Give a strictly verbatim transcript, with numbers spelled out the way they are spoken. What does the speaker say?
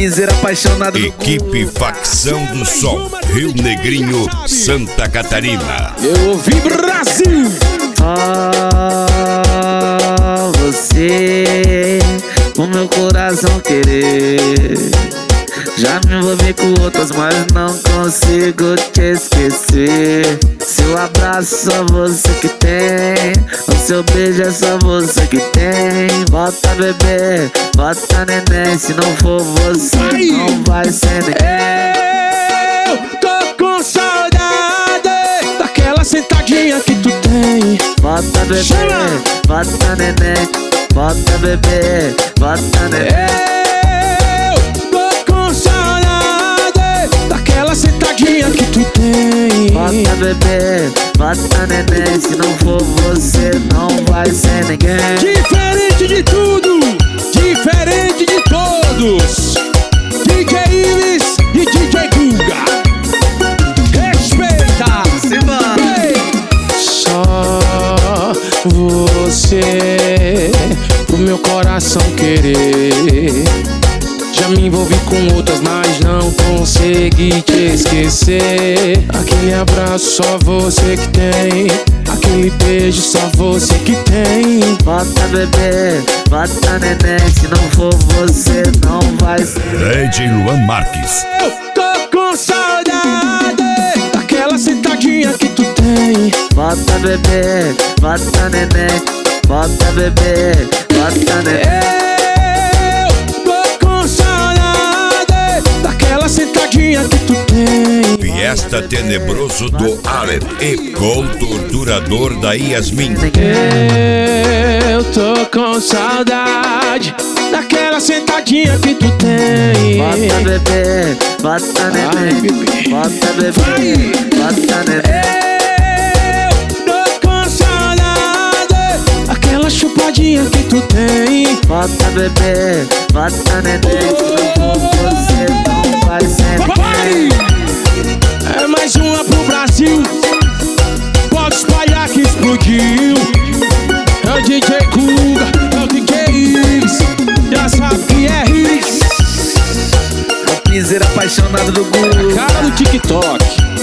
piseira apaixonado. Equipe Facção do Sol, Rio Negrinho, Santa Catarina. Eu ouvi Brasil. Ah, você, o meu coração querer. Já me envolvi com outras, mas não consigo te esquecer. Seu abraço só você que tem, o seu beijo é só você que tem. Volta bebê, volta neném, se não for você Ai. não vai ser ninguém. Eu tô com saudade daquela sentadinha que tu tem. Volta bebê, Chama. volta neném, volta bebê, volta neném. Sentadinha que tu tem. Bota bebê, bota neném, se não for você não vai ser ninguém. Diferente de tudo, diferente de todos, D J Ives e D J Guga. Respeita, Simba. Só você, o meu coração querer. Já me envolvi com outras, mas não consegui te esquecer. Aquele abraço só você que tem, aquele beijo só você que tem. Bota bebê, bota neném, se não for você não vai ser. D J Luan Marques. Eu tô com saudade daquela sentadinha que tu tem. Bota bebê, bota neném, bota bebê, bota neném. Sentadinha que tu tem. Fiesta tenebroso do Aleph e Gol torturador da Yasmin. Eu tô com saudade daquela sentadinha que tu tem. Bota bebê, bota neném, bota bebê, bota neném. Eu tô com saudade daquela chupadinha que tu tem. Bota bebê, bota neném, se não for você não vai ser ninguém. É mais uma pro Brasil, pode espalhar que explodiu. É o D J Guga, é o D J Ives, já sabe que é Ives. O piseiro apaixonado do Guga. Cara do TikTok.